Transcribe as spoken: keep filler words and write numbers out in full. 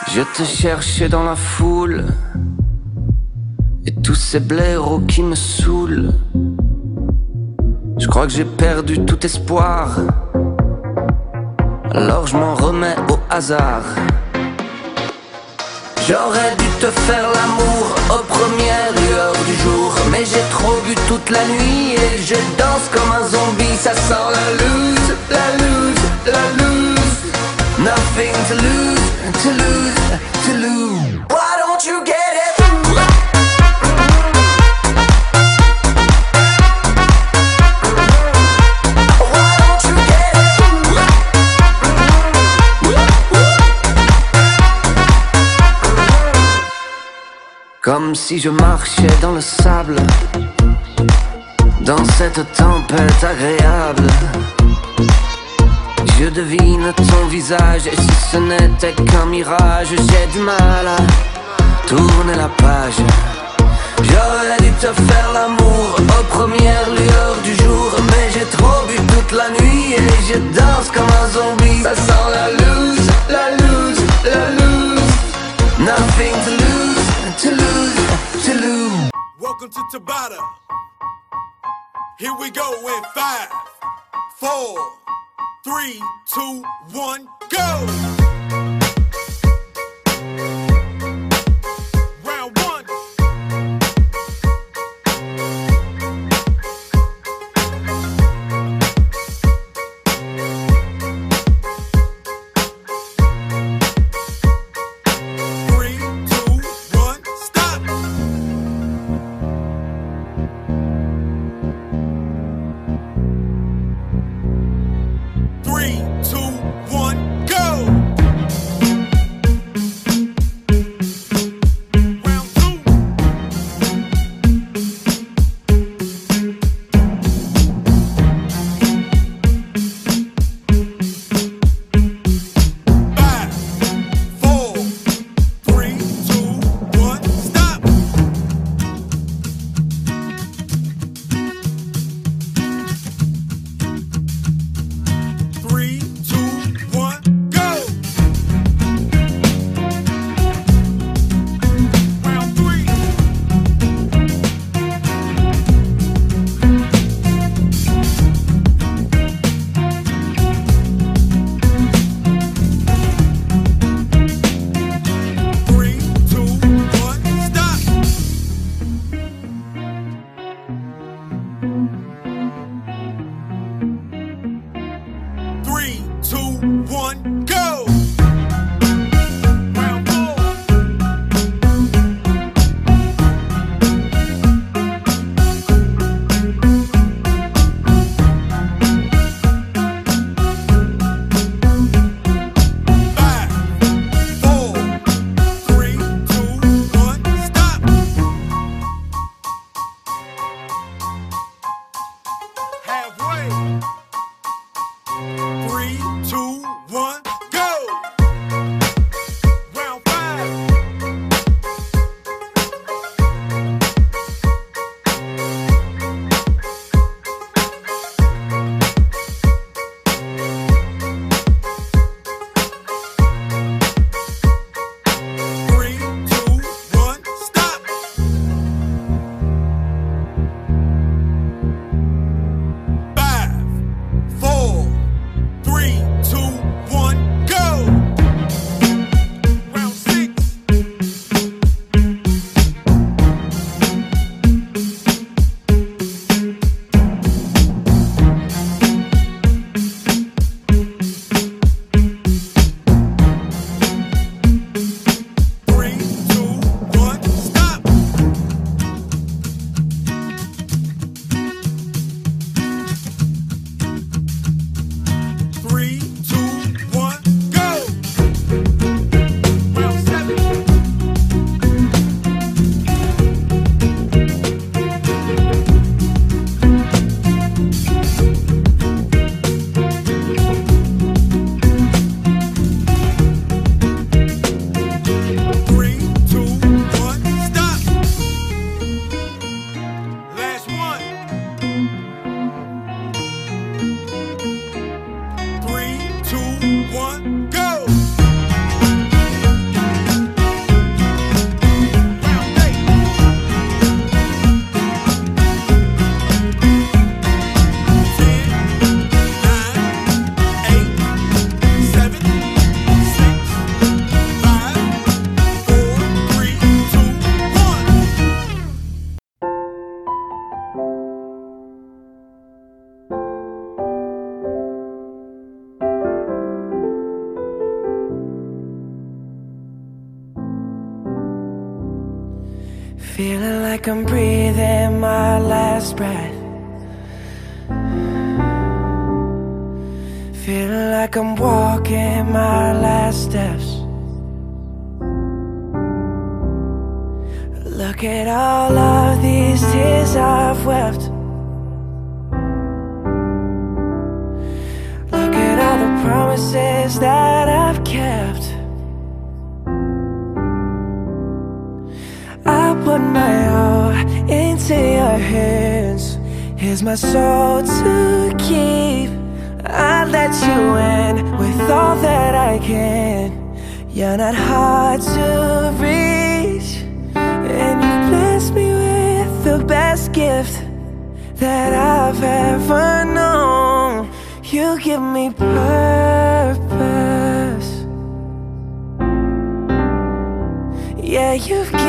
Je te cherchais dans la foule et tous ces blaireaux qui me saoulent. Je crois que j'ai perdu tout espoir, alors je m'en remets au hasard. J'aurais dû te faire l'amour aux premières lueurs du jour, mais j'ai trop bu toute la nuit et je danse comme un zombie. Ça sent la loose, la loose, la loose. Nothing to lose, to lose, to lose. Why don't you get it? Comme si je marchais dans le sable, dans cette tempête agréable. Je devine ton visage, et si ce n'était qu'un mirage, j'ai du mal à tourner la page. J'aurais dû te faire l'amour aux premières lueurs du jour, mais j'ai trop bu toute la nuit et je danse comme un zombie. Ça sent la loose, la loose, la loose. Nothing to lose, to lose, to lose. Welcome to Tabata. Here we go in five, four, three, two, one, go! Round one. Three, two, one, stop! Three, two, one, go! Feeling like I'm breathing my last breath. Feeling like I'm walking my last steps. Look at all of these tears I've wept. Look at all the promises that I've kept. I put my all into your hands. Here's my soul to keep. I let you in with all that I can. You're not hard to reach, and you bless me with the best gift that I've ever known. You give me purpose. Yeah, you've